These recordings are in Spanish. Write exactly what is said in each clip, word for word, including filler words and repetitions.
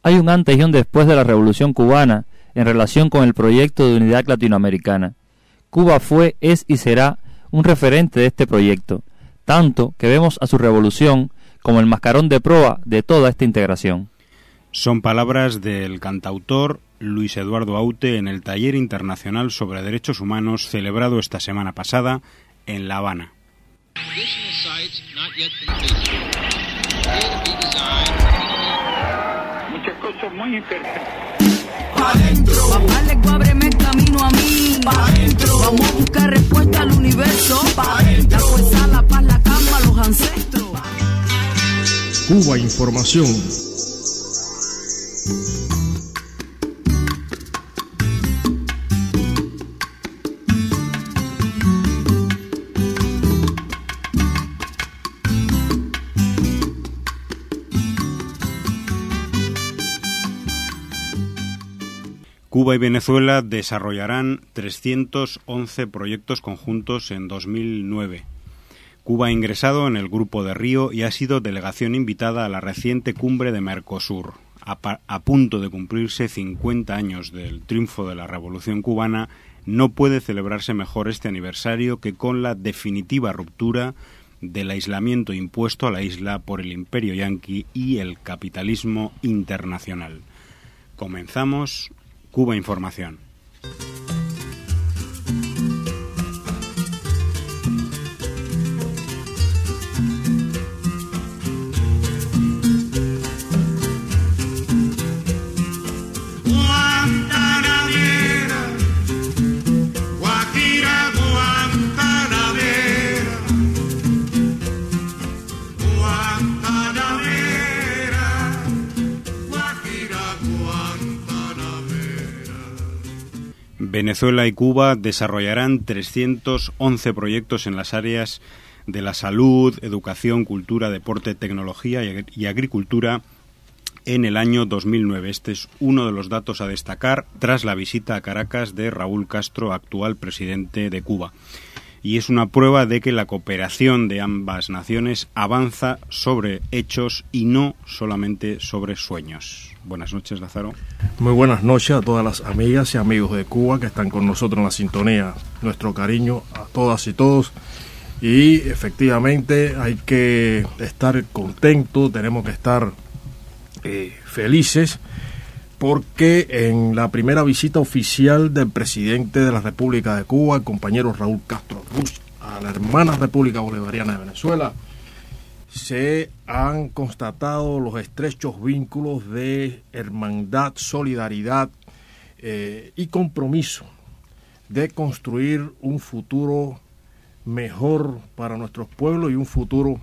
Hay un antes y un después de la Revolución Cubana en relación con el proyecto de unidad latinoamericana. Cuba fue, es y será un referente de este proyecto, tanto que vemos a su revolución como el mascarón de proa de toda esta integración. Son palabras del cantautor Luis Eduardo Aute en el Taller Internacional sobre Derechos Humanos celebrado esta semana pasada en La Habana. Muchas cosas muy interesantes. Pa' dentro. Papá, ábreme el camino a mí. Pa' dentro. Vamos a buscar respuesta al universo. Pa' dentro. La fuerza, la paz, la calma, los ancestros. Cuba Información. Cuba y Venezuela desarrollarán trescientos once proyectos conjuntos en dos mil nueve. Cuba ha ingresado en el Grupo de Río y ha sido delegación invitada a la reciente cumbre de Mercosur. A, a punto de cumplirse cincuenta años del triunfo de la Revolución Cubana, no puede celebrarse mejor este aniversario que con la definitiva ruptura del aislamiento impuesto a la isla por el imperio yanqui y el capitalismo internacional. Comenzamos Cuba Información. Venezuela y Cuba desarrollarán trescientos once proyectos en las áreas de la salud, educación, cultura, deporte, tecnología y agricultura en el año dos mil nueve. Este es uno de los datos a destacar tras la visita a Caracas de Raúl Castro, actual presidente de Cuba. Y es una prueba de que la cooperación de ambas naciones avanza sobre hechos y no solamente sobre sueños. Buenas noches, Lázaro. Muy buenas noches a todas las amigas y amigos de Cuba que están con nosotros en la sintonía. Nuestro cariño a todas y todos. Y efectivamente hay que estar contentos, tenemos que estar eh, felices, porque en la primera visita oficial del presidente de la República de Cuba, el compañero Raúl Castro Ruz, a la hermana República Bolivariana de Venezuela, se han constatado los estrechos vínculos de hermandad, solidaridad eh, y compromiso de construir un futuro mejor para nuestros pueblos y un futuro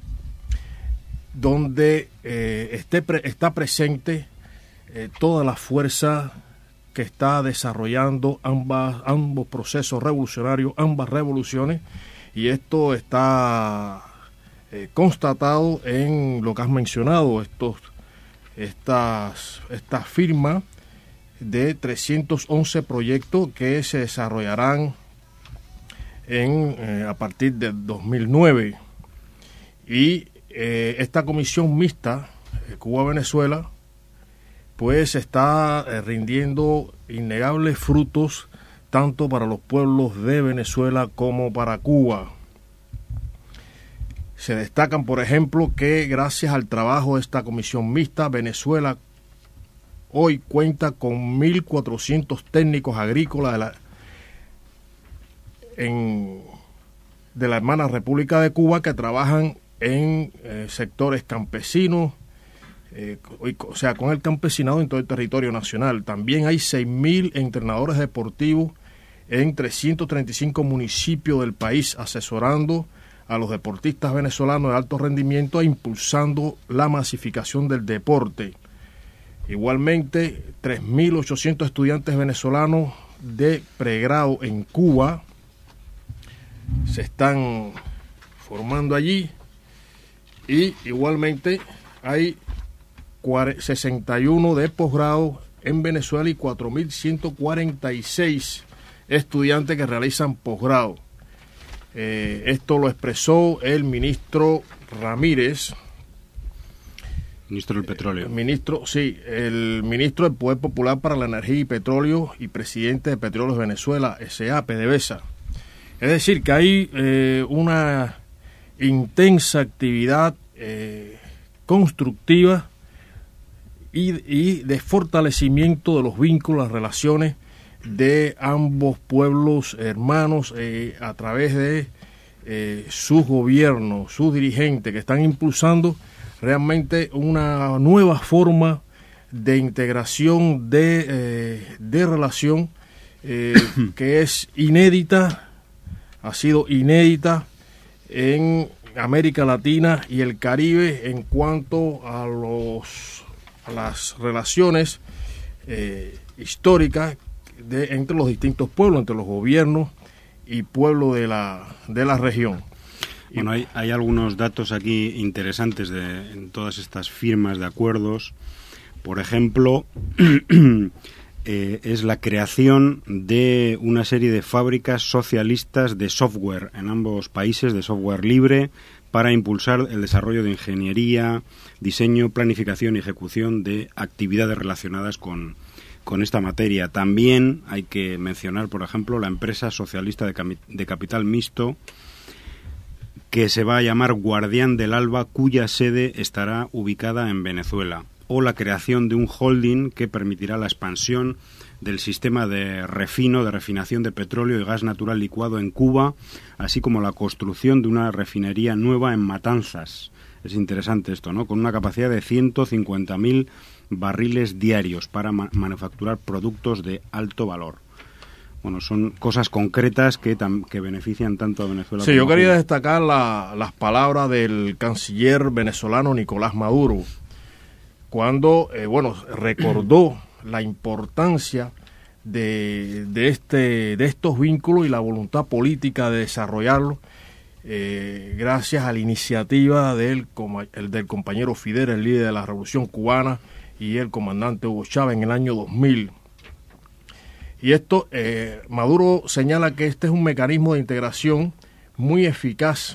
donde eh, esté pre- está presente eh, toda la fuerza que está desarrollando ambas, ambos procesos revolucionarios, ambas revoluciones, y esto está Eh, constatado en lo que has mencionado, estos, estas, esta firma de trescientos once proyectos que se desarrollarán en, eh, a partir de dos mil nueve. Y eh, esta comisión mixta, eh, Cuba-Venezuela, pues está eh, rindiendo innegables frutos tanto para los pueblos de Venezuela como para Cuba. Se destacan, por ejemplo, que gracias al trabajo de esta comisión mixta, Venezuela hoy cuenta con mil cuatrocientos técnicos agrícolas de la, en, de la hermana República de Cuba que trabajan en eh, sectores campesinos, eh, o sea, con el campesinado en todo el territorio nacional. También hay seis mil entrenadores deportivos en trescientos treinta y cinco municipios del país, asesorando a los deportistas venezolanos de alto rendimiento e impulsando la masificación del deporte. Igualmente, tres mil ochocientos estudiantes venezolanos de pregrado en Cuba se están formando allí, y igualmente hay sesenta y uno de posgrado en Venezuela y cuatro mil ciento cuarenta y seis estudiantes que realizan posgrado. Eh, esto lo expresó el ministro Ramírez. Ministro del Petróleo. El ministro, sí, el ministro del Poder Popular para la Energía y Petróleo y presidente de Petróleos Venezuela, S A, PDVSA. Es decir, que hay eh, una intensa actividad eh, constructiva y, y de fortalecimiento de los vínculos, las relaciones de ambos pueblos hermanos eh, a través de eh, sus gobiernos, sus dirigentes que están impulsando realmente una nueva forma de integración, de, eh, de relación eh, que es inédita, ha sido inédita en América Latina y el Caribe en cuanto a, los, a las relaciones eh, históricas de, entre los distintos pueblos, entre los gobiernos y pueblos de la, de la región. Bueno, hay, hay algunos datos aquí interesantes de, en todas estas firmas de acuerdos. Por ejemplo, eh, es la creación de una serie de fábricas socialistas de software en ambos países, de software libre, para impulsar el desarrollo de ingeniería, diseño, planificación y ejecución de actividades relacionadas con, con esta materia. También hay que mencionar, por ejemplo, la empresa socialista de, cami- de capital mixto, que se va a llamar Guardián del Alba, cuya sede estará ubicada en Venezuela, o la creación de un holding que permitirá la expansión del sistema de refino, de refinación de petróleo y gas natural licuado en Cuba, así como la construcción de una refinería nueva en Matanzas. Es interesante esto, ¿no? Con una capacidad de ciento cincuenta mil barriles diarios para ma- manufacturar productos de alto valor. Bueno, son cosas concretas que, tam, que benefician tanto a Venezuela sí, como a yo quería Cuba. destacar la, las palabras del canciller venezolano Nicolás Maduro, cuando, eh, bueno, recordó la importancia de, de, este, de estos vínculos y la voluntad política de desarrollarlos, eh, gracias a la iniciativa del, el, del compañero Fidel, el líder de la Revolución Cubana, y el comandante Hugo Chávez en el año dos mil. Y esto, eh, Maduro señala que este es un mecanismo de integración muy eficaz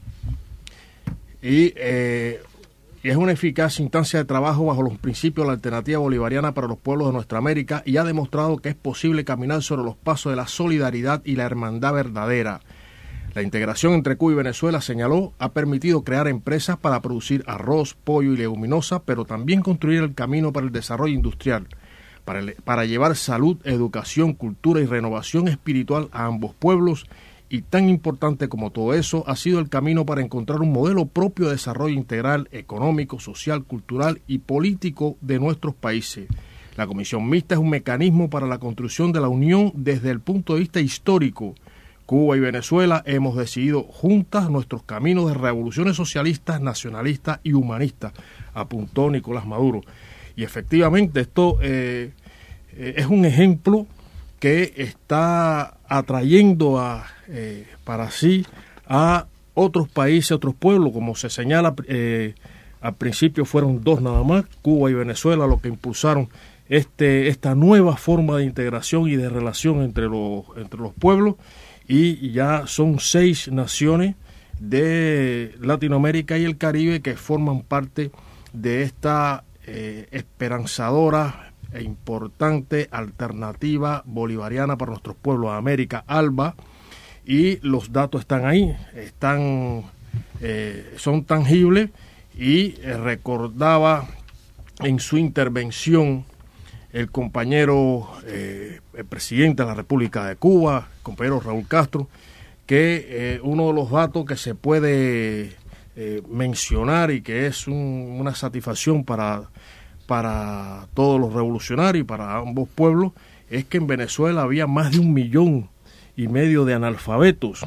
y, eh, y es una eficaz instancia de trabajo bajo los principios de la alternativa bolivariana para los pueblos de nuestra América, y ha demostrado que es posible caminar sobre los pasos de la solidaridad y la hermandad verdadera. La integración entre Cuba y Venezuela, señaló, ha permitido crear empresas para producir arroz, pollo y leguminosa, pero también construir el camino para el desarrollo industrial, Para, el, para llevar salud, educación, cultura y renovación espiritual a ambos pueblos, y tan importante como todo eso ha sido el camino para encontrar un modelo propio de desarrollo integral, económico, social, cultural y político de nuestros países. La Comisión Mixta es un mecanismo para la construcción de la unión desde el punto de vista histórico. Cuba y Venezuela hemos decidido juntas nuestros caminos de revoluciones socialistas, nacionalistas y humanistas, apuntó Nicolás Maduro. Y efectivamente esto eh, eh, es un ejemplo que está atrayendo a, eh, para sí a otros países, otros pueblos, como se señala, eh, al principio fueron dos nada más, Cuba y Venezuela, los que impulsaron este, esta nueva forma de integración y de relación entre los, entre los pueblos, y ya son seis naciones de Latinoamérica y el Caribe que forman parte de esta Eh, esperanzadora e importante alternativa bolivariana para nuestros pueblos de América, ALBA, y los datos están ahí, están eh, son tangibles, y eh, recordaba en su intervención el compañero, eh, el presidente de la República de Cuba, el compañero Raúl Castro, que eh, uno de los datos que se puede eh, mencionar y que es un, una satisfacción para, para todos los revolucionarios y para ambos pueblos, es que en Venezuela había más de un millón y medio de analfabetos,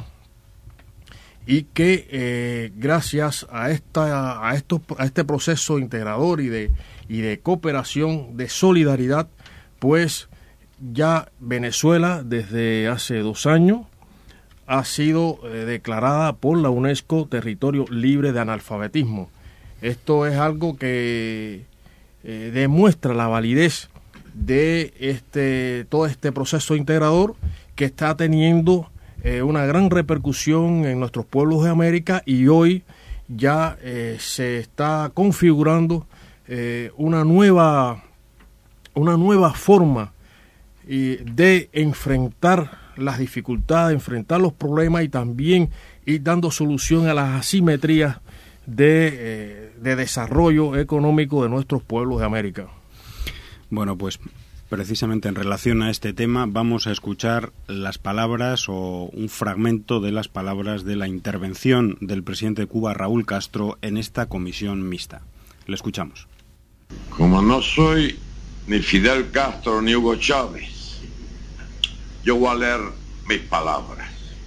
y que eh, gracias a esta a estos a este proceso integrador y de y de cooperación, de solidaridad, pues ya Venezuela desde hace dos años ha sido eh, declarada por la UNESCO territorio libre de analfabetismo. Esto es algo que eh, demuestra la validez de este todo este proceso integrador, que está teniendo eh, una gran repercusión en nuestros pueblos de América, y hoy ya eh, se está configurando eh, una nueva, una nueva forma y de enfrentar las dificultades, enfrentar los problemas y también ir dando solución a las asimetrías de, eh, de desarrollo económico de nuestros pueblos de América. Bueno, pues precisamente en relación a este tema vamos a escuchar las palabras o un fragmento de las palabras de la intervención del presidente de Cuba, Raúl Castro, en esta comisión mixta. Le escuchamos. Como no soy ni Fidel Castro ni Hugo Chávez, yo voy a leer mis palabras.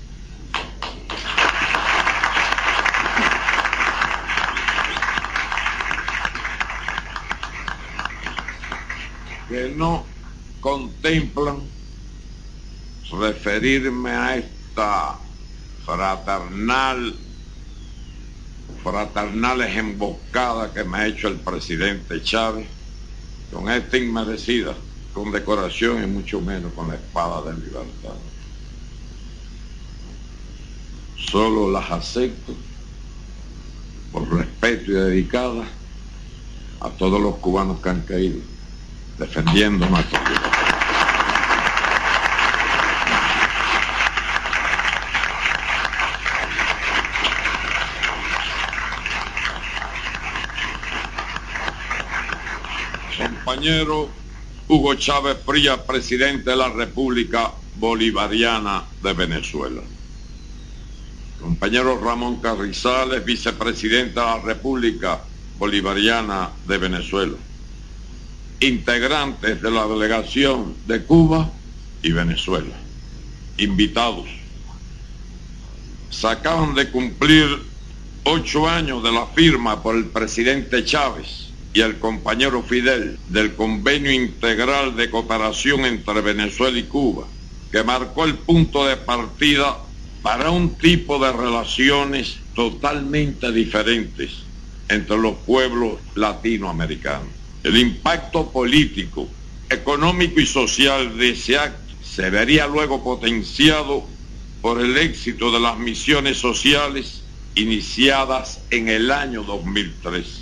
Que no contemplan referirme a esta fraternal, fraternales emboscadas que me ha hecho el presidente Chávez, con esta inmerecida condecoración y mucho menos con la espada de libertad. Solo las acepto por respeto y dedicada a todos los cubanos que han caído defendiendo nuestra libertad. Compañero Hugo Chávez Frías, presidente de la República Bolivariana de Venezuela. Compañero Ramón Carrizales, vicepresidente de la República Bolivariana de Venezuela. Integrantes de la delegación de Cuba y Venezuela. Invitados. Se acaban de cumplir ocho años de la firma por el presidente Chávez y el compañero Fidel del Convenio Integral de Cooperación entre Venezuela y Cuba, que marcó el punto de partida para un tipo de relaciones totalmente diferentes entre los pueblos latinoamericanos. El impacto político, económico y social de ese acto se vería luego potenciado por el éxito de las misiones sociales iniciadas en el año dos mil tres.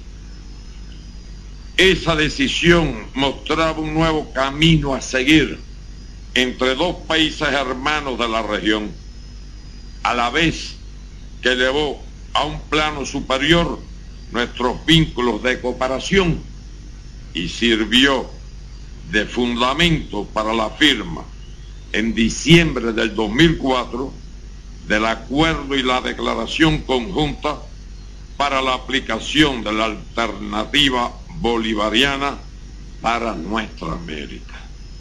Esa decisión mostraba un nuevo camino a seguir entre dos países hermanos de la región, a la vez que elevó a un plano superior nuestros vínculos de cooperación y sirvió de fundamento para la firma en diciembre del dos mil cuatro del acuerdo y la declaración conjunta para la aplicación de la alternativa bolivariana para nuestra América.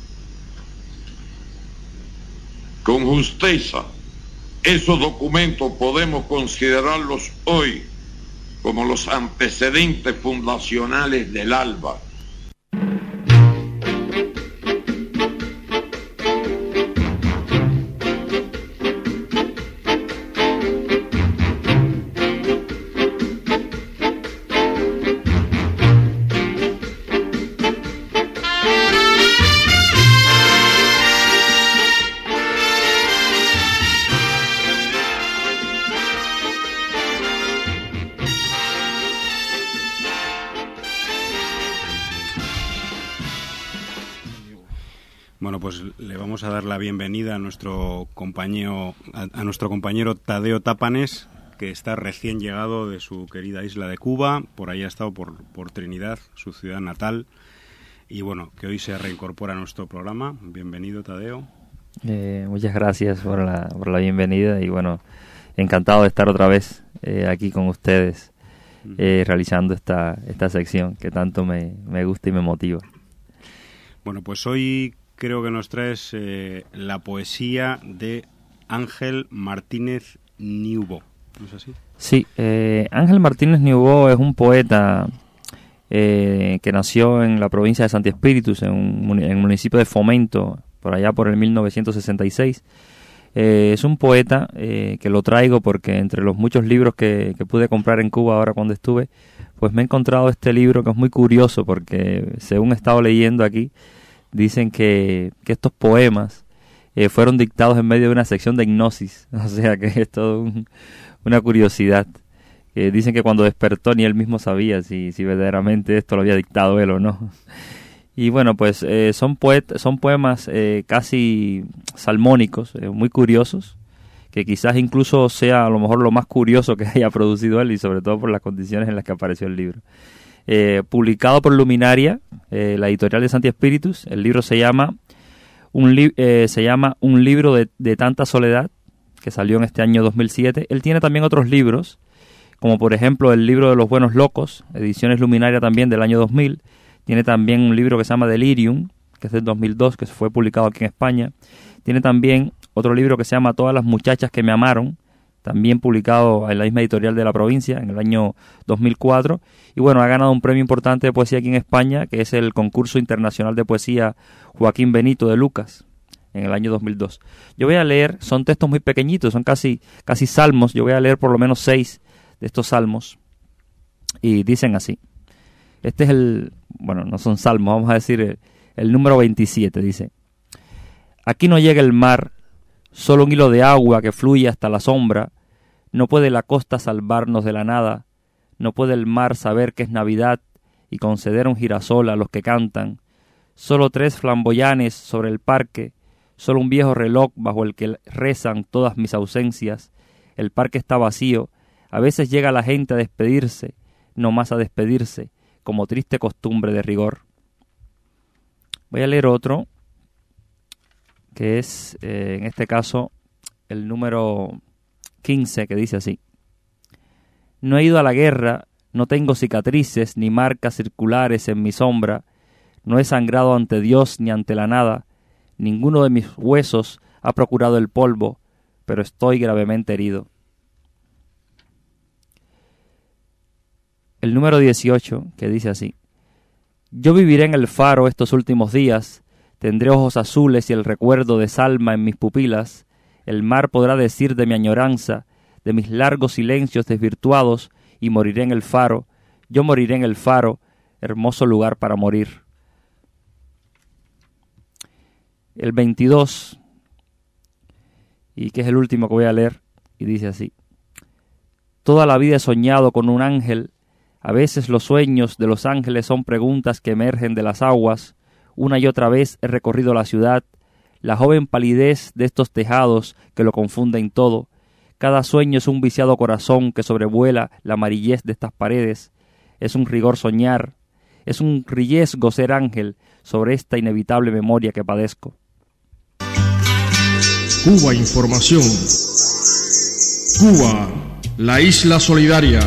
Con justeza, esos documentos podemos considerarlos hoy como los antecedentes fundacionales del ALBA. Bueno, pues le vamos a dar la bienvenida a nuestro compañero, a, a nuestro compañero Tadeo Tapanes, que está recién llegado de su querida isla de Cuba. Por ahí ha estado por, por Trinidad, su ciudad natal, y bueno, que hoy se reincorpora a nuestro programa. Bienvenido, Tadeo. Eh, muchas gracias por la, por la bienvenida y bueno, encantado de estar otra vez eh, aquí con ustedes eh, realizando esta, esta sección que tanto me, me gusta y me motiva. Bueno, pues hoy creo que nos traes eh, la poesía de Ángel Martínez Niubó, ¿no es así? Sí, eh, Ángel Martínez Niubó es un poeta eh, que nació en la provincia de Santi Espíritus, en, un, en el municipio de Fomento, por allá por el mil novecientos sesenta y seis. Eh, es un poeta eh, que lo traigo porque entre los muchos libros que, que pude comprar en Cuba ahora cuando estuve, pues me he encontrado este libro que es muy curioso porque según he estado leyendo aquí, dicen que, que estos poemas eh, fueron dictados en medio de una sección de hipnosis, o sea que es todo un, una curiosidad que dicen que cuando despertó ni él mismo sabía si, si verdaderamente esto lo había dictado él o no. Y bueno, pues eh, son, poet son poemas eh, casi salmónicos, eh, muy curiosos, que quizás incluso sea a lo mejor lo más curioso que haya producido él, y sobre todo por las condiciones en las que apareció el libro. Eh, publicado por Luminaria, eh, la editorial de Santi Espíritus. El libro se llama Un, li eh, se llama Un libro de, de tanta soledad, que salió en este año dos mil siete. Él tiene también otros libros, como por ejemplo el libro de los buenos locos, ediciones Luminaria también del año dos mil. Tiene también un libro que se llama Delirium, que es del dos mil dos, que fue publicado aquí en España. Tiene también otro libro que se llama Todas las muchachas que me amaron, también publicado en la misma editorial de La Provincia en el año dos mil cuatro. Y bueno, ha ganado un premio importante de poesía aquí en España, que es el Concurso Internacional de Poesía Joaquín Benito de Lucas, en el año dos mil dos. Yo voy a leer, son textos muy pequeñitos, son casi, casi salmos. Yo voy a leer por lo menos seis de estos salmos, y dicen así. Este es el, bueno, no son salmos, vamos a decir el, el número veintisiete, dice: aquí no llega el mar, solo un hilo de agua que fluye hasta la sombra. No puede la costa salvarnos de la nada, no puede el mar saber que es Navidad y conceder un girasol a los que cantan. Solo tres flamboyanes sobre el parque, solo un viejo reloj bajo el que rezan todas mis ausencias. El parque está vacío, a veces llega la gente a despedirse, no más a despedirse, como triste costumbre de rigor. Voy a leer otro, que es, eh, en este caso, el número quince, que dice así: no he ido a la guerra, no tengo cicatrices ni marcas circulares en mi sombra, no he sangrado ante Dios ni ante la nada, ninguno de mis huesos ha procurado el polvo, pero estoy gravemente herido. El número dieciocho, que dice así: yo viviré en el faro estos últimos días, tendré ojos azules y el recuerdo de Salma en mis pupilas. El mar podrá decir de mi añoranza, de mis largos silencios desvirtuados, y moriré en el faro. Yo moriré en el faro, hermoso lugar para morir. El veintidós, y que es el último que voy a leer, y dice así: toda la vida he soñado con un ángel. A veces los sueños de los ángeles son preguntas que emergen de las aguas. Una y otra vez he recorrido la ciudad, la joven palidez de estos tejados que lo confunden todo. Cada sueño es un viciado corazón que sobrevuela la amarillez de estas paredes. Es un rigor soñar, es un riesgo ser ángel sobre esta inevitable memoria que padezco. Cuba Información. Cuba, la isla solidaria.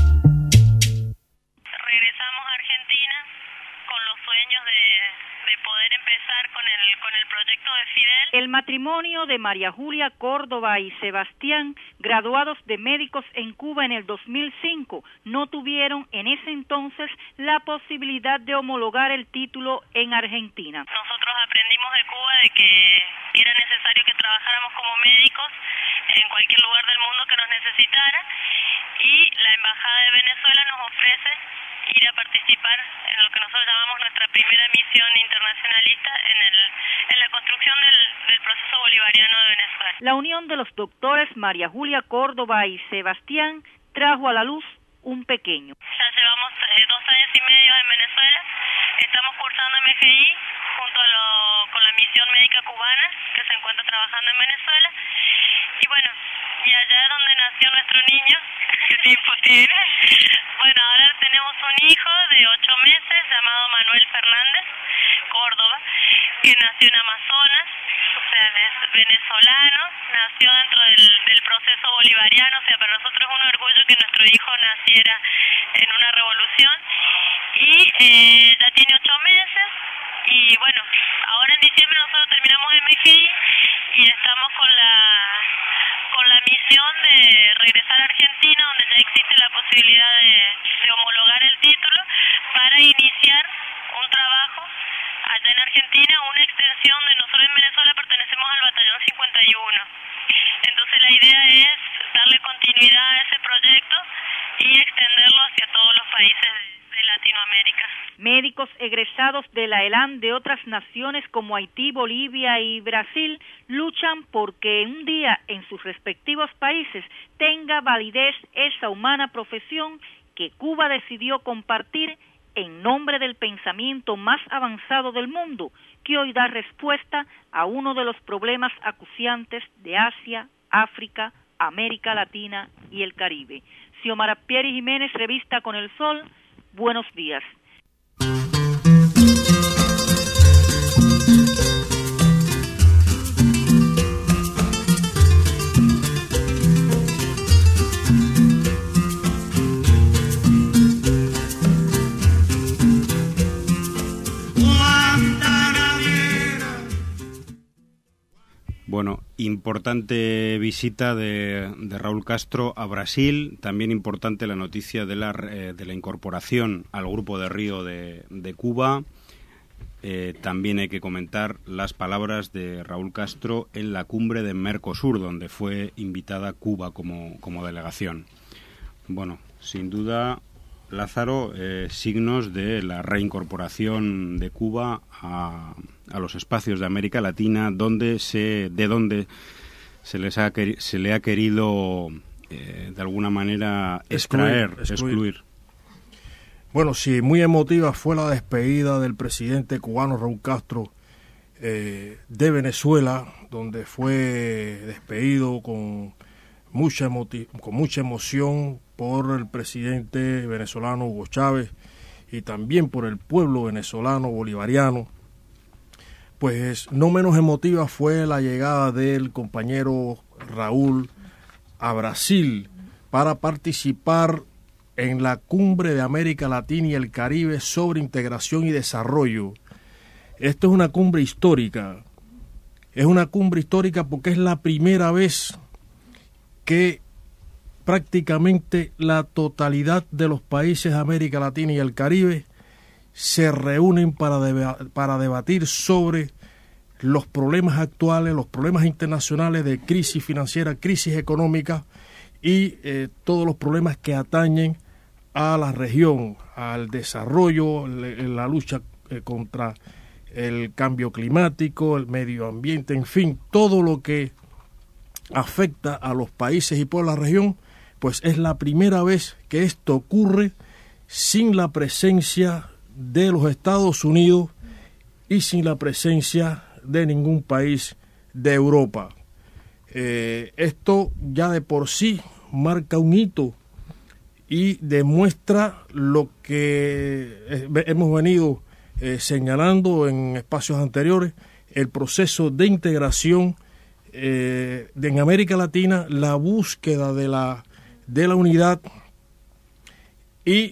El matrimonio de María Julia Córdoba y Sebastián, graduados de médicos en Cuba en el dos mil cinco, no tuvieron en ese entonces la posibilidad de homologar el título en Argentina. Nosotros aprendimos de Cuba de que era necesario que trabajáramos como médicos en cualquier lugar del mundo que nos necesitara, y la Embajada de Venezuela nos ofrece ir a participar en lo que nosotros llamamos nuestra primera misión internacionalista en, el, en la construcción del, del proceso bolivariano de Venezuela. La unión de los doctores María Julia Córdoba y Sebastián trajo a la luz un pequeño. Ya llevamos eh, dos años y medio en Venezuela, estamos cursando M G I junto a lo, con la misión médica cubana que se encuentra trabajando en Venezuela, y bueno, y allá es donde nació nuestro niño. ¿Qué tiempo tiene? Bueno, ahora tenemos un hijo de ocho meses llamado Manuel Fernández Córdoba, que nació en Amazonas, o sea, es venezolano, nació dentro del, del proceso bolivariano, o sea, para nosotros es un orgullo que nuestro hijo naciera en una revolución, y eh, ya tiene ocho meses, y bueno, ahora en diciembre nosotros terminamos M G I y estamos con la con la misión de regresar a Argentina, donde ya existe la posibilidad de, de homologar el título, para iniciar un trabajo allá en Argentina, una extensión de nosotros en Venezuela pertenecemos al batallón cincuenta y uno. Entonces la idea es darle continuidad a ese proyecto y extenderlo hacia todos los países de de Latinoamérica. Médicos egresados de la ELAN de otras naciones como Haití, Bolivia y Brasil luchan porque un día en sus respectivos países tenga validez esa humana profesión que Cuba decidió compartir en nombre del pensamiento más avanzado del mundo, que hoy da respuesta a uno de los problemas acuciantes de Asia, África, América Latina y el Caribe. Xiomara Pieri Jiménez, Revista Con el Sol, buenos días. Bueno, importante visita de, de Raúl Castro a Brasil, también importante la noticia de la, eh, de la incorporación al Grupo de Río de, de Cuba. Eh, también hay que comentar las palabras de Raúl Castro en la cumbre de Mercosur, donde fue invitada Cuba como, como delegación. Bueno, sin duda, Lázaro, eh, signos de la reincorporación de Cuba a, a los espacios de América Latina, donde se, de donde se les ha se le ha querido eh, de alguna manera extraer, excluir, excluir. excluir. Bueno, sí, muy emotiva fue la despedida del presidente cubano Raúl Castro eh, de Venezuela, donde fue despedido con mucha emoti- con mucha emoción por el presidente venezolano Hugo Chávez y también por el pueblo venezolano bolivariano. Pues no menos emotiva fue la llegada del compañero Raúl a Brasil para participar en la cumbre de América Latina y el Caribe sobre integración y desarrollo. Esto es una cumbre histórica. Es una cumbre histórica porque es la primera vez que prácticamente la totalidad de los países de América Latina y el Caribe se reúnen para, deba- para debatir sobre los problemas actuales, los problemas internacionales de crisis financiera, crisis económica y eh, todos los problemas que atañen a la región, al desarrollo, la lucha eh, contra el cambio climático, el medio ambiente, en fin, todo lo que afecta a los países y por la región, pues es la primera vez que esto ocurre sin la presencia de los Estados Unidos y sin la presencia de ningún país de Europa. Eh, esto ya de por sí marca un hito y demuestra lo que hemos venido eh, señalando en espacios anteriores, el proceso de integración eh, de, en América Latina, la búsqueda de la, de la unidad y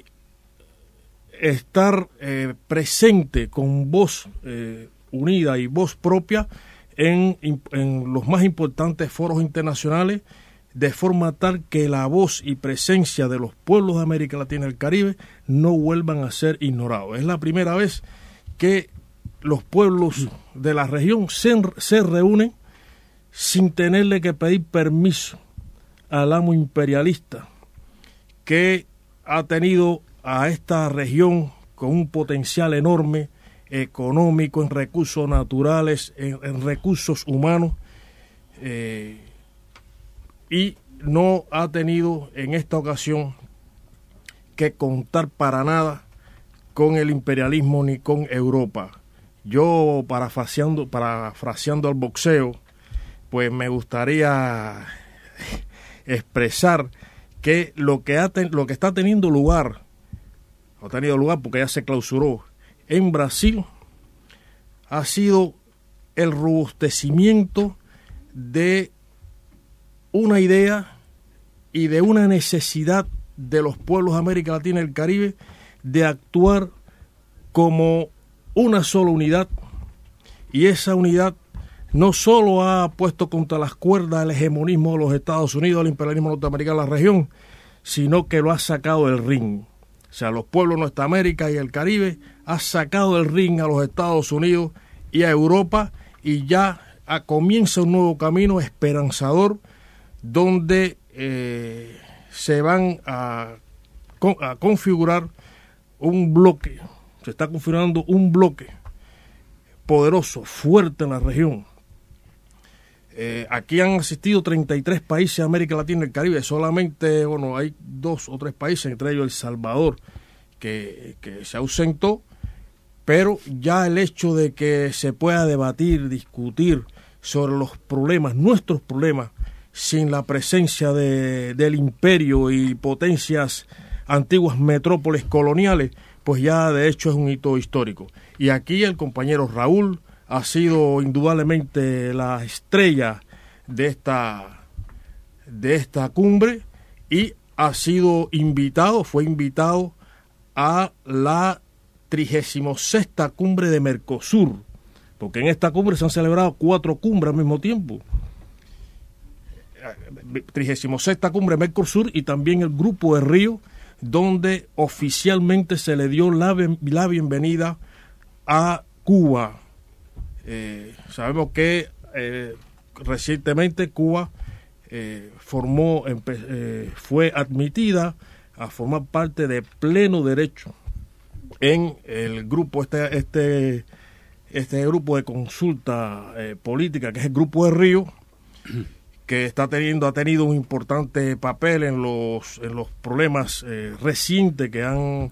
estar eh, presente con voz eh, unida y voz propia en, en los más importantes foros internacionales, de forma tal que la voz y presencia de los pueblos de América Latina y el Caribe no vuelvan a ser ignorados. Es la primera vez que los pueblos de la región se, se reúnen sin tenerle que pedir permiso al amo imperialista que ha tenido a esta región con un potencial enorme económico, en recursos naturales, en, en recursos humanos, eh, y no ha tenido en esta ocasión que contar para nada con el imperialismo ni con Europa. Yo, parafraseando, parafraseando al boxeo, pues me gustaría expresar que lo que, ha ten, lo que está teniendo lugar, ha tenido lugar porque ya se clausuró en Brasil, ha sido el robustecimiento de una idea y de una necesidad de los pueblos de América Latina y el Caribe de actuar como una sola unidad, y esa unidad no solo ha puesto contra las cuerdas el hegemonismo de los Estados Unidos, el imperialismo norteamericano en la región, sino que lo ha sacado del ring. O sea, los pueblos de nuestra América y el Caribe ha sacado del ring a los Estados Unidos y a Europa, y ya a, comienza un nuevo camino esperanzador donde eh, se van a, a configurar un bloque, se está configurando un bloque poderoso, fuerte en la región. Eh, aquí han asistido treinta y tres países de América Latina y el Caribe. Solamente, bueno, hay dos o tres países, entre ellos El Salvador, que, que se ausentó, pero ya el hecho de que se pueda debatir, discutir sobre los problemas, nuestros problemas, sin la presencia de, del imperio y potencias antiguas metrópolis coloniales, pues ya de hecho es un hito histórico. Y aquí el compañero Raúl ha sido indudablemente la estrella de esta, de esta cumbre y ha sido invitado, fue invitado a la trigésima sexta cumbre de Mercosur, porque en esta cumbre se han celebrado cuatro cumbres al mismo tiempo. trigésima sexta cumbre de Mercosur y también el Grupo de Río, donde oficialmente se le dio la, la bienvenida a Cuba. Eh, sabemos que eh, recientemente Cuba eh, formó, eh, fue admitida a formar parte de pleno derecho en el grupo, este, este, este grupo de consulta eh, política, que es el Grupo de Río, que está teniendo, ha tenido un importante papel en los, en los problemas eh, recientes que han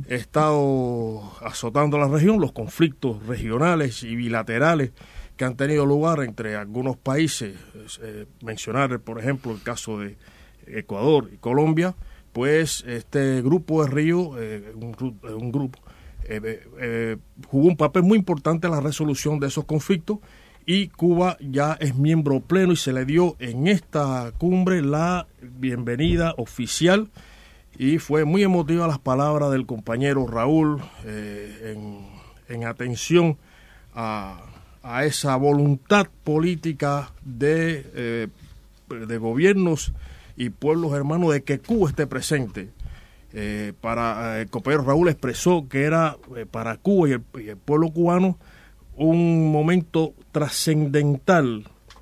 estado azotando la región, los conflictos regionales y bilaterales que han tenido lugar entre algunos países, eh, mencionar por ejemplo el caso de Ecuador y Colombia. Pues este Grupo de Río, eh, un, un grupo, eh, eh, jugó un papel muy importante en la resolución de esos conflictos y Cuba ya es miembro pleno y se le dio en esta cumbre la bienvenida oficial y fue muy emotiva las palabras del compañero Raúl eh, en, en atención a, a esa voluntad política de, eh, de gobiernos y pueblos hermanos de que Cuba esté presente. Eh, para eh, el compañero Raúl expresó que era eh, para Cuba y el, y el pueblo cubano un momento trascendental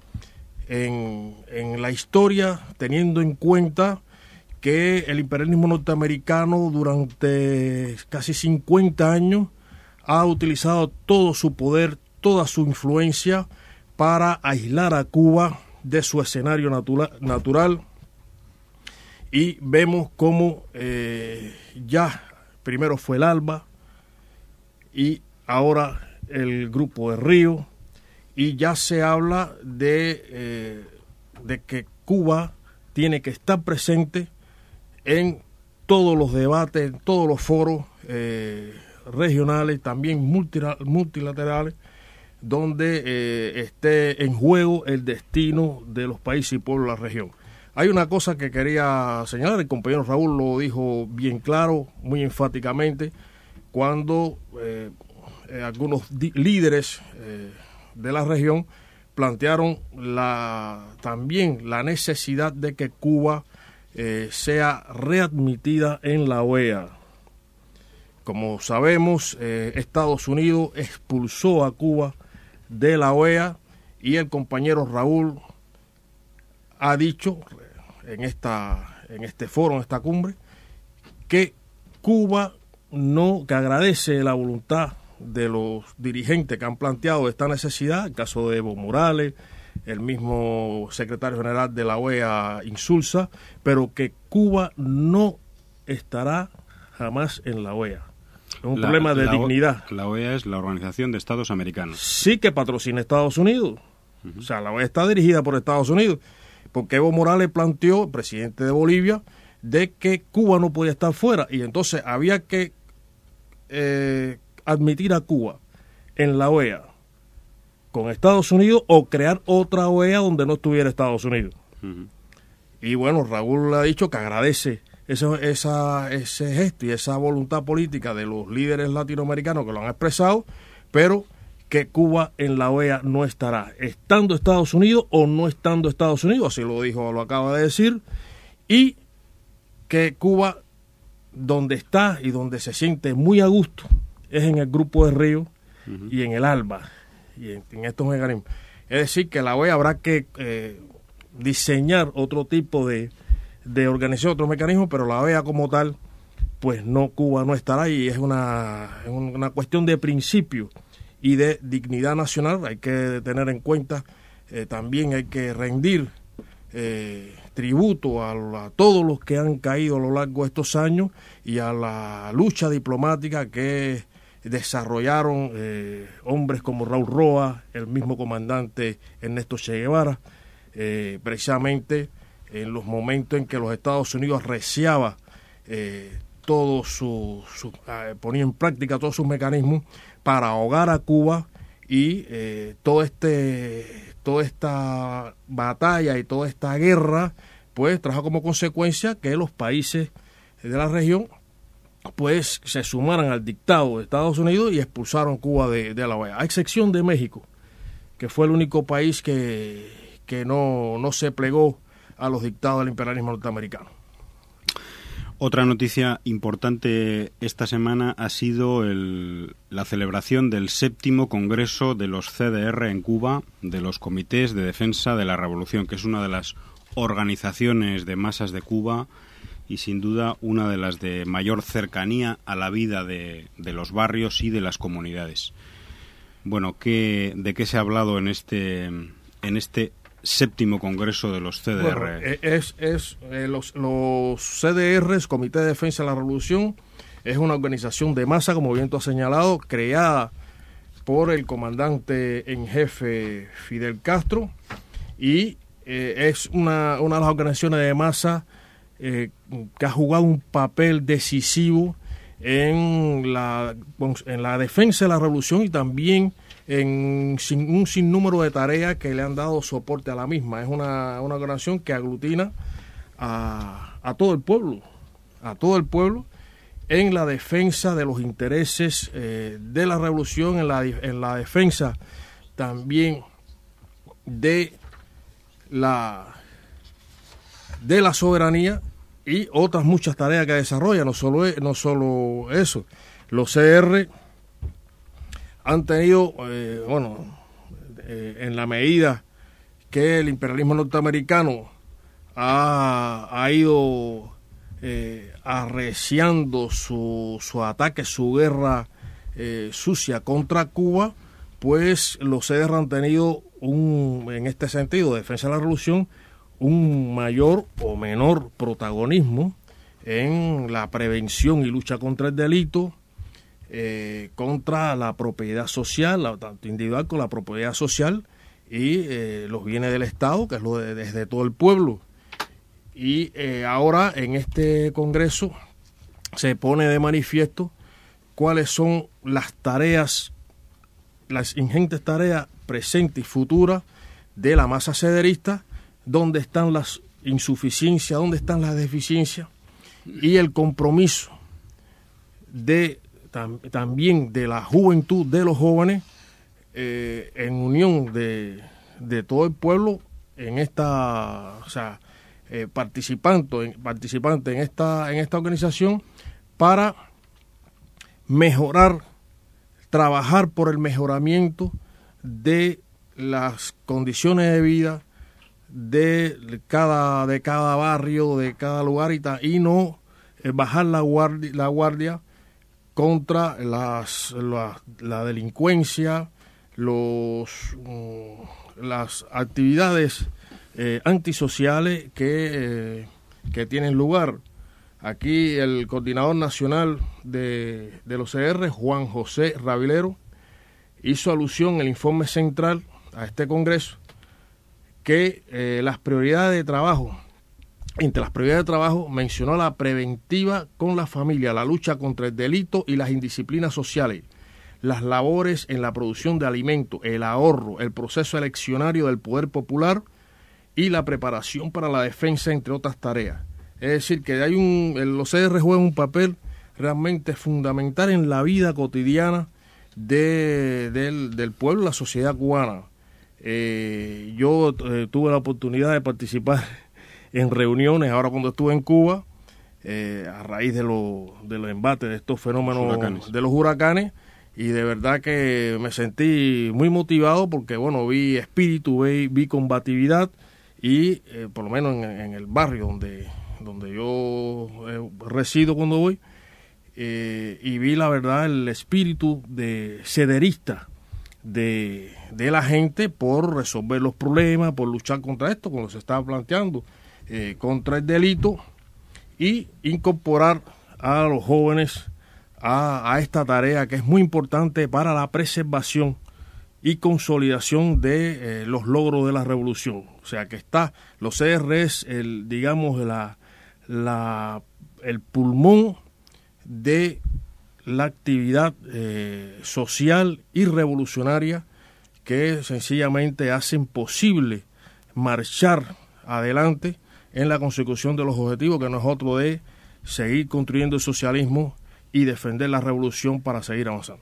en, en la historia, teniendo en cuenta que el imperialismo norteamericano durante casi cincuenta años ha utilizado todo su poder, toda su influencia para aislar a Cuba de su escenario natura, natural. Y vemos cómo eh, ya primero fue el ALBA y ahora el Grupo de Río, y ya se habla de, eh, de que Cuba tiene que estar presente en todos los debates, en todos los foros eh, regionales, también multilaterales, donde eh, esté en juego el destino de los países y pueblos de la región. Hay una cosa que quería señalar, el compañero Raúl lo dijo bien claro, muy enfáticamente, cuando eh, eh, algunos líderes eh, de la región plantearon la, también la necesidad de que Cuba eh, sea readmitida en la O E A. Como sabemos, eh, Estados Unidos expulsó a Cuba de la O E A y el compañero Raúl ha dicho en esta en este foro, en esta cumbre, que Cuba no, que agradece la voluntad de los dirigentes que han planteado esta necesidad, el caso de Evo Morales, el mismo secretario general de la O E A Insulza, pero que Cuba no estará jamás en la O E A. Es un la, problema de la dignidad. O, la O E A es la Organización de Estados Americanos. Sí, que patrocina Estados Unidos. Uh-huh. O sea, la O E A está dirigida por Estados Unidos, porque Evo Morales planteó, el presidente de Bolivia, de que Cuba no podía estar fuera, y entonces había que eh, admitir a Cuba en la O E A con Estados Unidos o crear otra O E A donde no estuviera Estados Unidos. Uh-huh. Y bueno, Raúl ha dicho que agradece ese, esa, ese gesto y esa voluntad política de los líderes latinoamericanos que lo han expresado, pero que Cuba en la O E A no estará, estando Estados Unidos o no estando Estados Unidos, así lo dijo, lo acaba de decir, y que Cuba, donde está y donde se siente muy a gusto, es en el Grupo de Río uh-huh. y en el ALBA, y en, en estos mecanismos. Es decir, que la O E A habrá que eh, diseñar otro tipo de, de organización, otro mecanismo, pero la O E A como tal, pues no, Cuba no estará ahí. Es una, una cuestión de principio y de dignidad nacional. Hay que tener en cuenta, eh, también hay que rendir eh, tributo a, a todos los que han caído a lo largo de estos años y a la lucha diplomática que desarrollaron eh, hombres como Raúl Roa, el mismo comandante Ernesto Che Guevara, eh, precisamente en los momentos en que los Estados Unidos arreciaba eh, todo su, su eh, ponía en práctica todos sus mecanismos para ahogar a Cuba y eh, todo este toda esta batalla y toda esta guerra pues trajo como consecuencia que los países de la región pues se sumaran al dictado de Estados Unidos y expulsaron Cuba de, de la O E A, a excepción de México, que fue el único país que, que no, no se plegó a los dictados del imperialismo norteamericano. Otra noticia importante esta semana ha sido el, la celebración del séptimo Congreso de los C D R en Cuba, de los Comités de Defensa de la Revolución, que es una de las organizaciones de masas de Cuba y sin duda una de las de mayor cercanía a la vida de, de los barrios y de las comunidades. Bueno, ¿qué, ¿de qué se ha hablado en este, en este séptimo Congreso de los C D R? Bueno, es, es eh, los, los C D Rs, Comité de Defensa de la Revolución, es una organización de masa, como bien tú has señalado, creada por el comandante en jefe Fidel Castro, y eh, es una, una de las organizaciones de masa eh, que ha jugado un papel decisivo en la, en la defensa de la revolución y también en sin, un sinnúmero de tareas que le han dado soporte a la misma. Es una, una organización que aglutina a, a todo el pueblo, a todo el pueblo en la defensa de los intereses eh, de la revolución, en la, en la defensa también de la de la soberanía y otras muchas tareas que desarrolla. No solo, no solo eso, los C D R han tenido, eh, bueno, eh, en la medida que el imperialismo norteamericano ha, ha ido eh, arreciando su, su ataque, su guerra eh, sucia contra Cuba, pues los C D R han tenido, un, en este sentido, de defensa de la revolución, un mayor o menor protagonismo en la prevención y lucha contra el delito, eh, contra la propiedad social, la, tanto individual como la propiedad social y eh, los bienes del Estado, que es lo de, desde todo el pueblo. Y eh, ahora en este Congreso se pone de manifiesto cuáles son las tareas, las ingentes tareas presentes y futuras de la masa cederista, dónde están las insuficiencias, dónde están las deficiencias y el compromiso de tam, también de la juventud, de los jóvenes, eh, en unión de, de todo el pueblo en esta, o sea, eh, participando, en, participante en esta, en esta organización para mejorar, trabajar por el mejoramiento de las condiciones de vida de cada de cada barrio, de cada lugar y, ta, y no eh, bajar la guardia, la guardia contra las, la, la delincuencia, los mm, las actividades eh, antisociales que, eh, que tienen lugar. Aquí el coordinador nacional de, de los C D R, Juan José Rabilero, hizo alusión en el informe central a este Congreso que eh, las prioridades de trabajo, entre las prioridades de trabajo mencionó la preventiva con la familia, la lucha contra el delito y las indisciplinas sociales, las labores en la producción de alimentos, el ahorro, el proceso eleccionario del poder popular y la preparación para la defensa, entre otras tareas. Es decir, que hay un, los C D R juegan un papel realmente fundamental en la vida cotidiana de, del, del pueblo, la sociedad cubana. Eh, yo eh, tuve la oportunidad de participar en reuniones ahora cuando estuve en Cuba, eh, a raíz de, lo, de los embates de estos fenómenos huracanes. de los huracanes, y de verdad que me sentí muy motivado porque, bueno, vi espíritu, vi, vi combatividad y eh, por lo menos en, en el barrio donde, donde yo eh, resido cuando voy, eh, y vi la verdad el espíritu de cederista de, de la gente por resolver los problemas, por luchar contra esto, como se estaba planteando, eh, contra el delito, y incorporar a los jóvenes a, a esta tarea que es muy importante para la preservación y consolidación de eh, los logros de la revolución. O sea que está, los C R es el, digamos, la, la, el pulmón de la actividad eh, social y revolucionaria que sencillamente hacen posible marchar adelante en la consecución de los objetivos, que no es otro de seguir construyendo el socialismo y defender la revolución para seguir avanzando.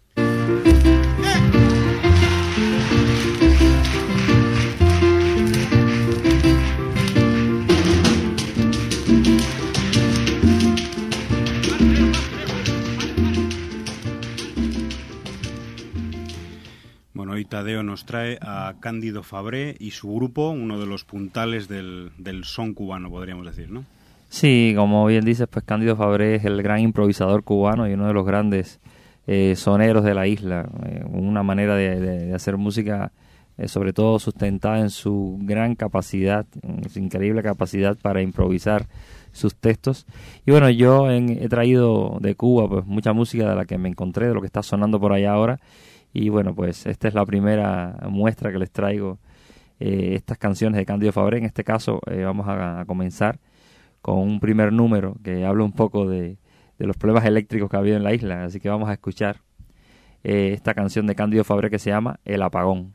Bueno, hoy Tadeo nos trae a Cándido Fabré y su grupo, uno de los puntales del, del son cubano, podríamos decir, ¿no? Sí, como bien dices, pues Cándido Fabré es el gran improvisador cubano y uno de los grandes eh, soneros de la isla. Eh, una manera de, de, de hacer música, eh, sobre todo sustentada en su gran capacidad, en su increíble capacidad para improvisar sus textos. Y bueno, yo en, he traído de Cuba pues mucha música de la que me encontré, de lo que está sonando por allá ahora. Y bueno, pues esta es la primera muestra que les traigo, eh, estas canciones de Cándido Fabré. En este caso eh, vamos a, a comenzar con un primer número que habla un poco de, de los problemas eléctricos que ha habido en la isla. Así que vamos a escuchar eh, esta canción de Cándido Fabré que se llama El Apagón.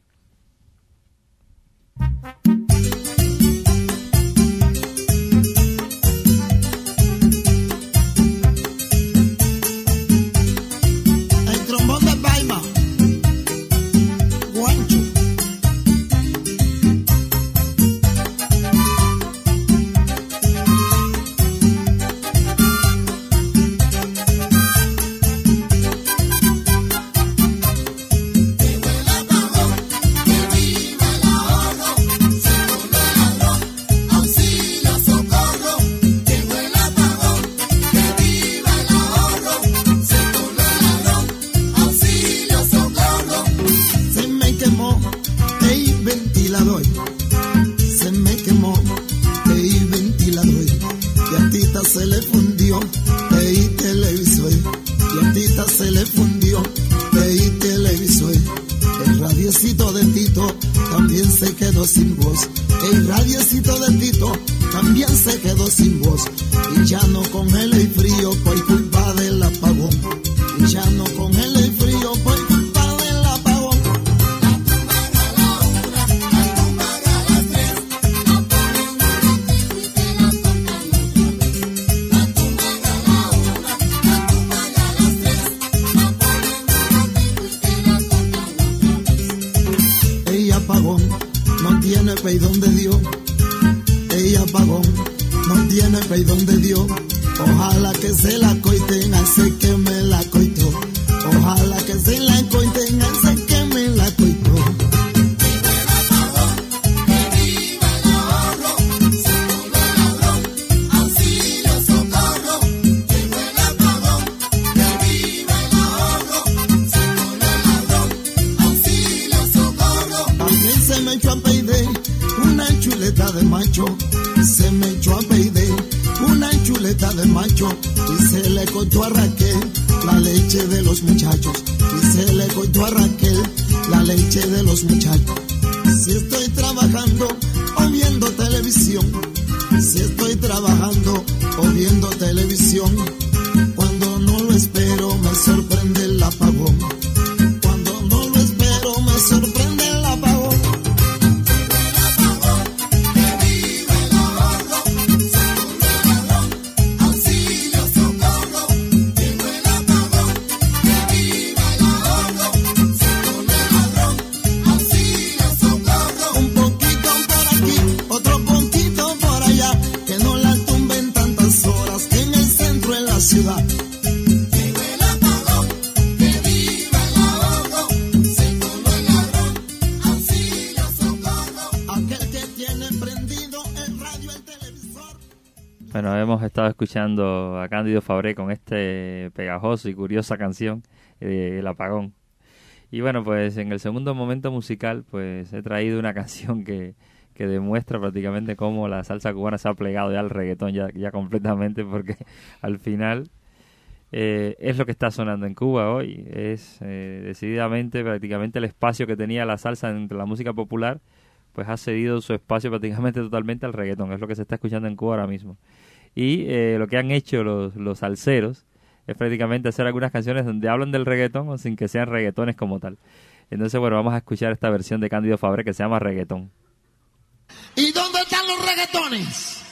Bueno, hemos estado escuchando a Cándido Fabré con este pegajoso y curiosa canción, eh, El Apagón. Y bueno, pues en el segundo momento musical, pues he traído una canción que, que demuestra prácticamente cómo la salsa cubana se ha plegado ya al reggaetón ya, ya completamente, porque al final eh, es lo que está sonando en Cuba hoy. Es eh, decididamente prácticamente el espacio que tenía la salsa entre la música popular, pues ha cedido su espacio prácticamente totalmente al reggaetón. Es lo que se está escuchando en Cuba ahora mismo. Y eh, lo que han hecho los, los salseros es prácticamente hacer algunas canciones donde hablan del reggaetón o sin que sean reggaetones como tal. Entonces, bueno, vamos a escuchar esta versión de Cándido Fabré que se llama Reggaetón. ¿Y dónde están los reggaetones?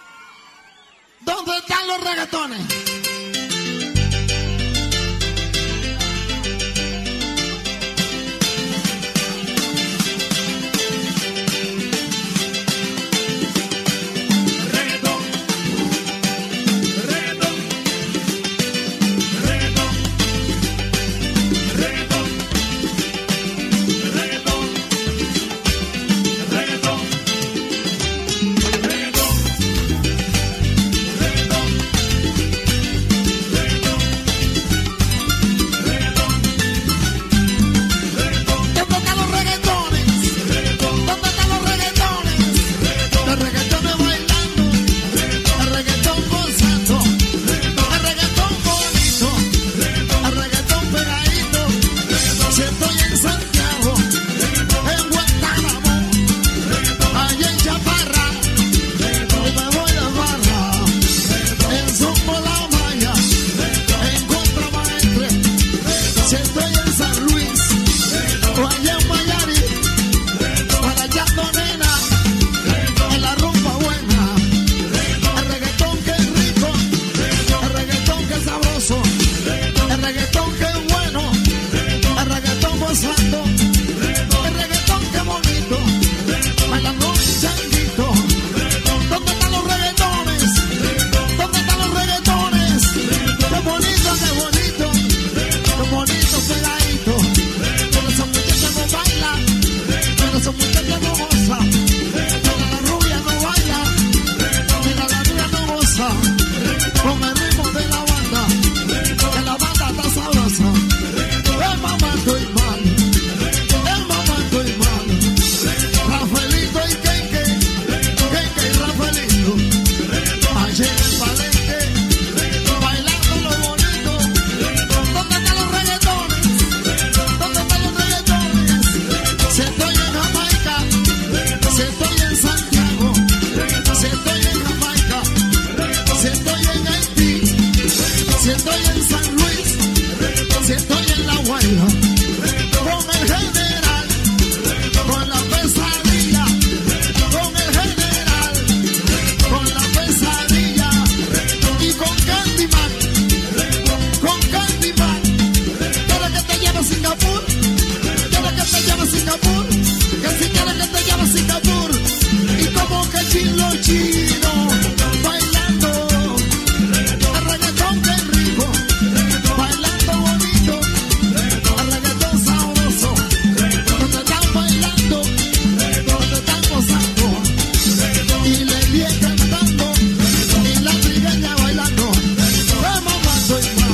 ¿Dónde están los reggaetones?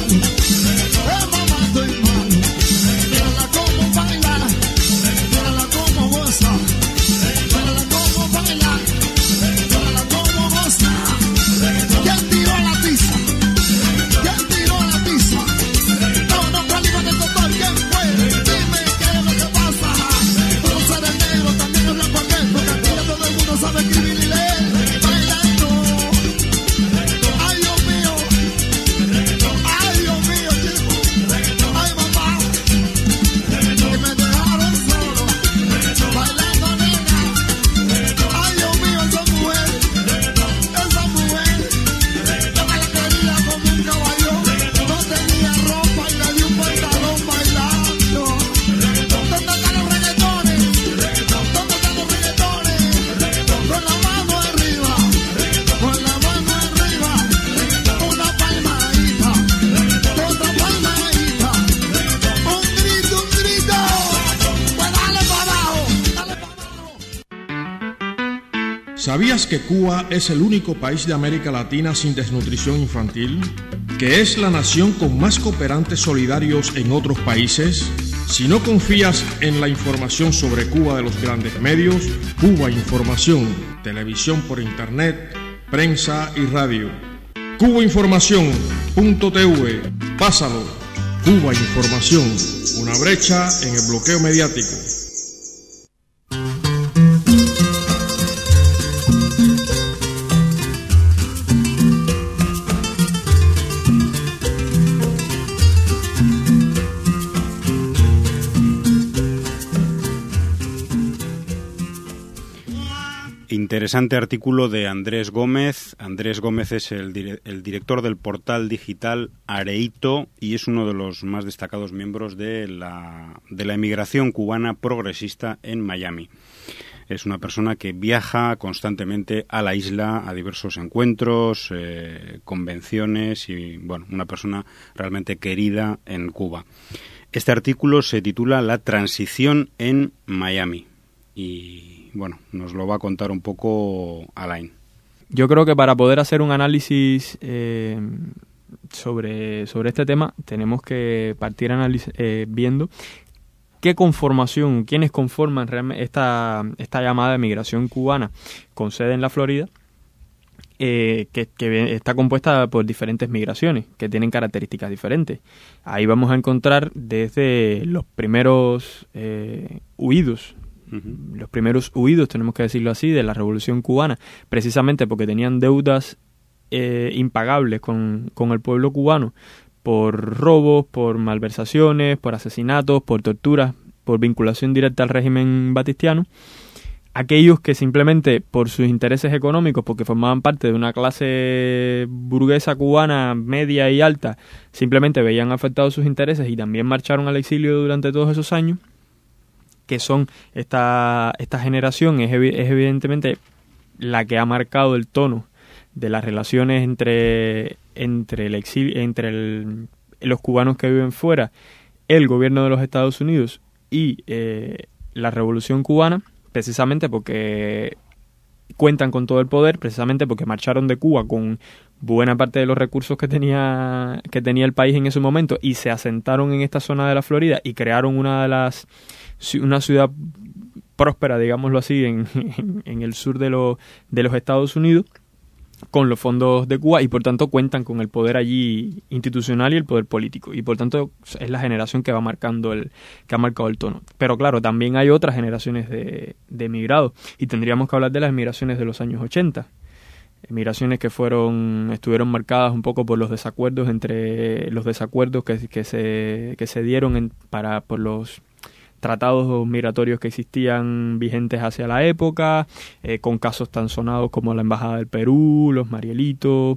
Mírala ¿Sabías que Cuba es el único país de América Latina sin desnutrición infantil? ¿Que es la nación con más cooperantes solidarios en otros países? Si no confías en la información sobre Cuba de los grandes medios, Cuba Información, televisión por internet, prensa y radio. Cuba Información punto t v, pásalo. Cuba Información, una brecha en el bloqueo mediático. Interesante artículo de Andrés Gómez. Andrés Gómez es el, dire- el director del portal digital Areito y es uno de los más destacados miembros de la, de la emigración cubana progresista en Miami. Es una persona que viaja constantemente a la isla a diversos encuentros, eh, convenciones y, bueno, una persona realmente querida en Cuba. Este artículo se titula La transición en Miami y bueno, nos lo va a contar un poco Alain. Yo creo que para poder hacer un análisis eh, sobre, sobre este tema tenemos que partir analiz- eh, viendo qué conformación, quiénes conforman realmente esta, esta llamada migración cubana con sede en la Florida, eh, que, que está compuesta por diferentes migraciones que tienen características diferentes. Ahí vamos a encontrar desde los primeros eh, huidos, los primeros huidos, tenemos que decirlo así, de la Revolución Cubana, precisamente porque tenían deudas eh, impagables con, con el pueblo cubano por robos, por malversaciones, por asesinatos, por torturas, por vinculación directa al régimen batistiano. Aquellos que simplemente por sus intereses económicos, porque formaban parte de una clase burguesa cubana media y alta, simplemente veían afectados sus intereses y también marcharon al exilio durante todos esos años, que son esta, esta generación, es, evi- es evidentemente la que ha marcado el tono de las relaciones entre, entre, el exilio, entre el, los cubanos que viven fuera, el gobierno de los Estados Unidos y eh, la Revolución Cubana, precisamente porque cuentan con todo el poder, precisamente porque marcharon de Cuba con buena parte de los recursos que tenía, que tenía el país en ese momento y se asentaron en esta zona de la Florida y crearon una de las una ciudad próspera, digámoslo así, en, en, en el sur de, lo, de los Estados Unidos, con los fondos de Cuba, y por tanto cuentan con el poder allí institucional y el poder político, y por tanto es la generación que va marcando el que ha marcado el tono. Pero claro, también hay otras generaciones de, de emigrados, y tendríamos que hablar de las emigraciones de los años ochenta, emigraciones que fueron estuvieron marcadas un poco por los desacuerdos entre los desacuerdos que, que se que se dieron en, para por los tratados migratorios que existían vigentes hacia la época, eh, con casos tan sonados como la Embajada del Perú, los Marielitos,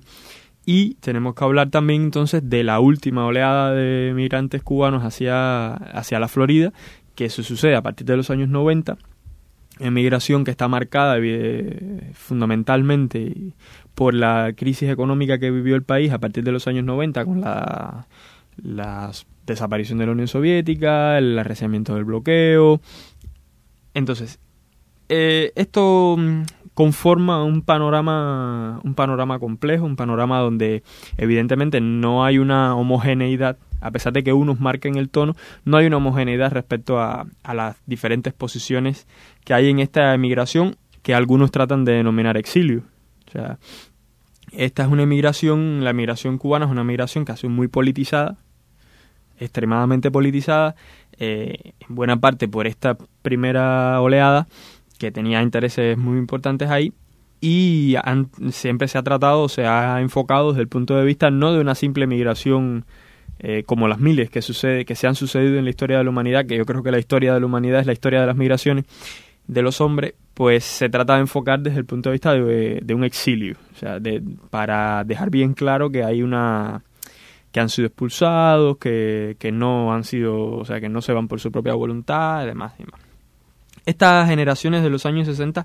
y tenemos que hablar también entonces de la última oleada de migrantes cubanos hacia, hacia la Florida, que eso sucede a partir de los años noventa, emigración que está marcada eh, fundamentalmente por la crisis económica que vivió el país a partir de los años noventa, con la las desaparición de la Unión Soviética, el arreciamiento del bloqueo. Entonces, eh, esto conforma un panorama, un panorama complejo, un panorama donde evidentemente no hay una homogeneidad, a pesar de que unos marquen el tono, no hay una homogeneidad respecto a, a las diferentes posiciones que hay en esta emigración, que algunos tratan de denominar exilio. O sea, esta es una emigración, la emigración cubana es una emigración que ha sido muy politizada, extremadamente politizada, eh, en buena parte por esta primera oleada que tenía intereses muy importantes ahí, y han, siempre se ha tratado, se ha enfocado desde el punto de vista no de una simple migración eh, como las miles que sucede, que se han sucedido en la historia de la humanidad, que yo creo que la historia de la humanidad es la historia de las migraciones de los hombres, pues se trata de enfocar desde el punto de vista de, de un exilio, o sea, de, para dejar bien claro que hay una que han sido expulsados, que, que no han sido, o sea, que no se van por su propia voluntad, y demás, y demás. Estas generaciones de los años sesenta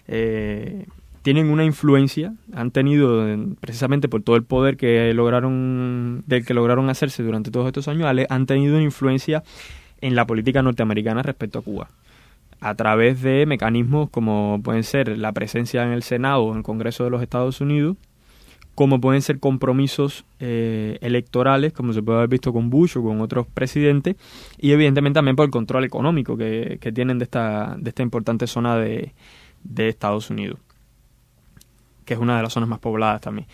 eh, tienen una influencia, han tenido, precisamente por todo el poder que lograron, del que lograron hacerse durante todos estos años, han tenido una influencia en la política norteamericana respecto a Cuba. a través de mecanismos como pueden ser la presencia en el Senado o en el Congreso de los Estados Unidos, como pueden ser compromisos eh, electorales, como se puede haber visto con Bush o con otros presidentes, y evidentemente también por el control económico que, que tienen de esta, de esta importante zona de, de Estados Unidos, que es una de las zonas más pobladas también.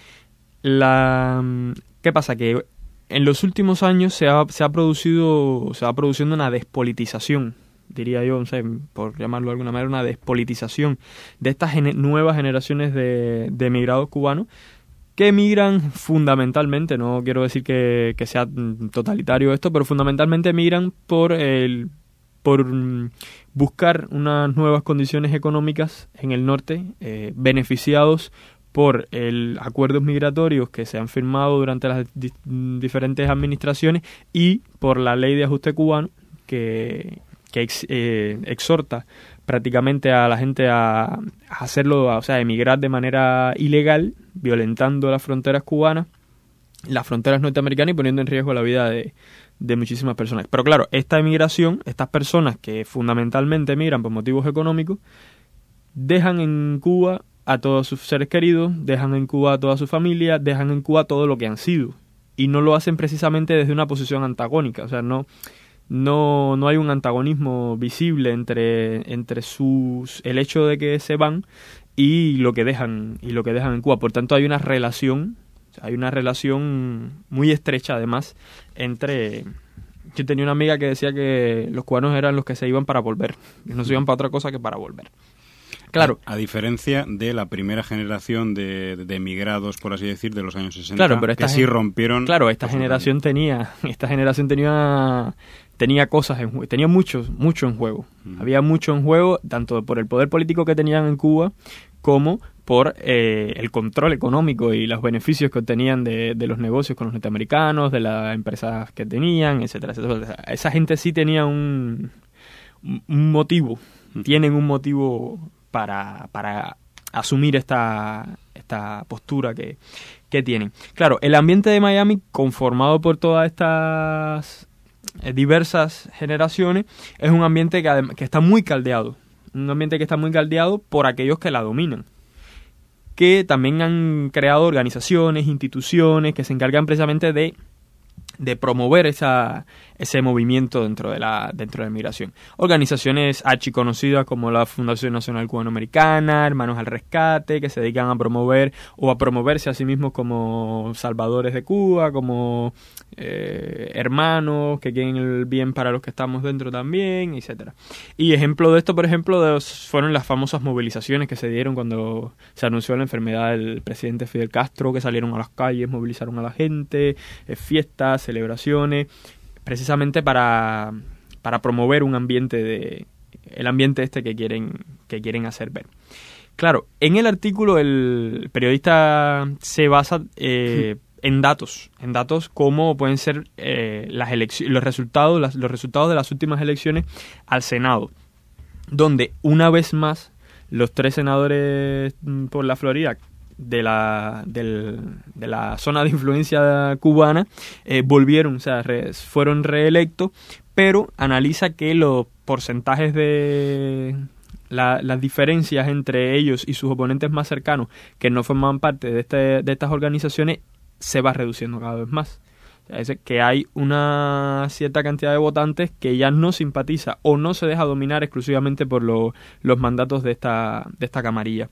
La, ¿Qué pasa? Que en los últimos años se ha, se ha producido, se va produciendo una despolitización, diría yo, no sé, por llamarlo de alguna manera, una despolitización de estas gene- nuevas generaciones de, de emigrados cubanos que emigran fundamentalmente, no quiero decir que, que sea totalitario esto, pero fundamentalmente emigran por el por buscar unas nuevas condiciones económicas en el norte, eh, beneficiados por el acuerdos migratorios que se han firmado durante las di- diferentes administraciones y por la ley de ajuste cubano que, que ex, eh, exhorta prácticamente a la gente a, a hacerlo, a, o sea, a emigrar de manera ilegal, violentando las fronteras cubanas, las fronteras norteamericanas y poniendo en riesgo la vida de, de muchísimas personas. Pero claro, esta emigración, estas personas que fundamentalmente emigran por motivos económicos, dejan en Cuba a todos sus seres queridos, dejan en Cuba a toda su familia, dejan en Cuba todo lo que han sido. Y no lo hacen precisamente desde una posición antagónica, o sea, no... No, no hay un antagonismo visible entre, entre sus el hecho de que se van y lo que dejan y lo que dejan en Cuba. Por tanto, hay una relación, hay una relación muy estrecha además entre... Yo tenía una amiga que decía que los cubanos eran los que se iban para volver, que no se iban para otra cosa que para volver. Claro. A, a diferencia de la primera generación de, de emigrados, por así decir, de los años sesenta, claro, pero esta que sí rompieron... Claro, esta generación tenía, esta generación tenía, tenía cosas en juego, tenía mucho, mucho en juego. Uh-huh. Había mucho en juego, tanto por el poder político que tenían en Cuba, como por eh, el control económico y los beneficios que obtenían de, de los negocios con los norteamericanos, de las empresas que tenían, etcétera, etcétera. Esa gente sí tenía un, un motivo, uh-huh. tienen un motivo para, para asumir esta, esta postura que, que tienen. Claro, el ambiente de Miami, conformado por todas estas diversas generaciones, es un ambiente que, que está muy caldeado. Un ambiente que está muy caldeado por aquellos que la dominan, que también han creado organizaciones, instituciones que se encargan precisamente de, de promover esa, ese movimiento dentro de la dentro de la migración. Organizaciones archiconocidas como la Fundación Nacional Cubanoamericana, Hermanos al Rescate, que se dedican a promover o a promoverse a sí mismos como salvadores de Cuba, como eh, hermanos que quieren el bien para los que estamos dentro también, etcétera. Y ejemplo de esto, por ejemplo, de los, fueron las famosas movilizaciones que se dieron cuando se anunció la enfermedad del presidente Fidel Castro, que salieron a las calles, movilizaron a la gente, eh, fiestas, celebraciones, precisamente para, para promover un ambiente de el ambiente este que quieren que quieren hacer ver. Claro, en el artículo el periodista se basa eh, en datos, en datos como pueden ser eh, las elecci- los resultados, las, los resultados de las últimas elecciones al Senado, donde una vez más los tres senadores por la Florida de la del, de la zona de influencia cubana eh, volvieron, o sea, re, fueron reelectos, pero analiza que los porcentajes de la, las diferencias entre ellos y sus oponentes más cercanos que no formaban parte de, este, de estas organizaciones se va reduciendo cada vez más. O sea, es que hay una cierta cantidad de votantes que ya no simpatiza o no se deja dominar exclusivamente por lo, los mandatos de esta, de esta camarilla.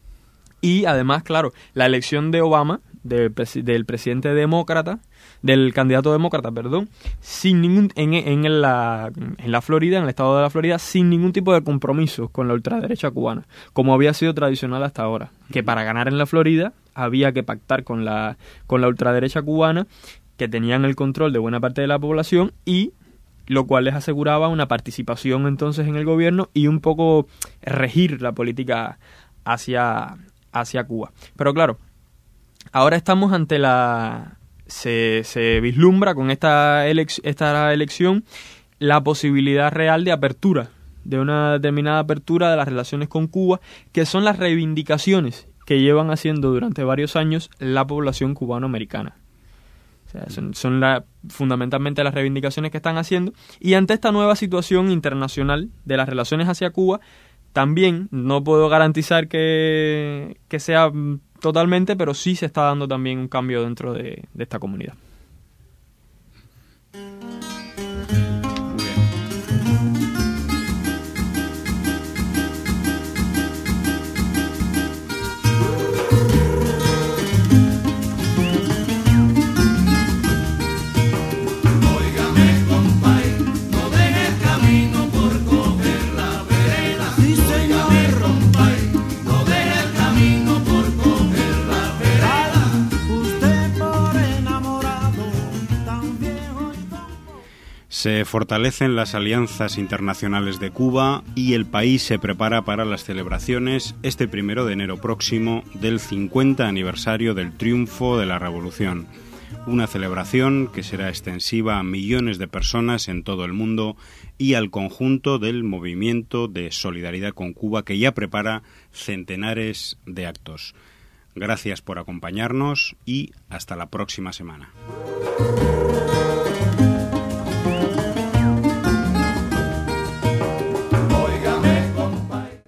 Y además, claro, la elección de Obama, de, del presidente demócrata, del candidato demócrata, perdón, sin ningún en, en, la, en la Florida, en el estado de la Florida, sin ningún tipo de compromiso con la ultraderecha cubana, como había sido tradicional hasta ahora, que para ganar en la Florida había que pactar con la, con la ultraderecha cubana, que tenían el control de buena parte de la población y lo cual les aseguraba una participación entonces en el gobierno y un poco regir la política hacia... hacia Cuba. Pero claro, ahora estamos ante la... Se, se vislumbra con esta, elec- esta elección la posibilidad real de apertura, de una determinada apertura de las relaciones con Cuba, que son las reivindicaciones que llevan haciendo durante varios años la población cubanoamericana. O sea, son son la, fundamentalmente las reivindicaciones que están haciendo. Y ante esta nueva situación internacional de las relaciones hacia Cuba, también no puedo garantizar que, que sea totalmente, pero sí se está dando también un cambio dentro de, de esta comunidad. Se fortalecen las alianzas internacionales de Cuba y el país se prepara para las celebraciones este primero de enero próximo del cincuenta aniversario del triunfo de la Revolución. Una celebración que será extensiva a millones de personas en todo el mundo y al conjunto del movimiento de solidaridad con Cuba, que ya prepara centenares de actos. Gracias por acompañarnos y hasta la próxima semana.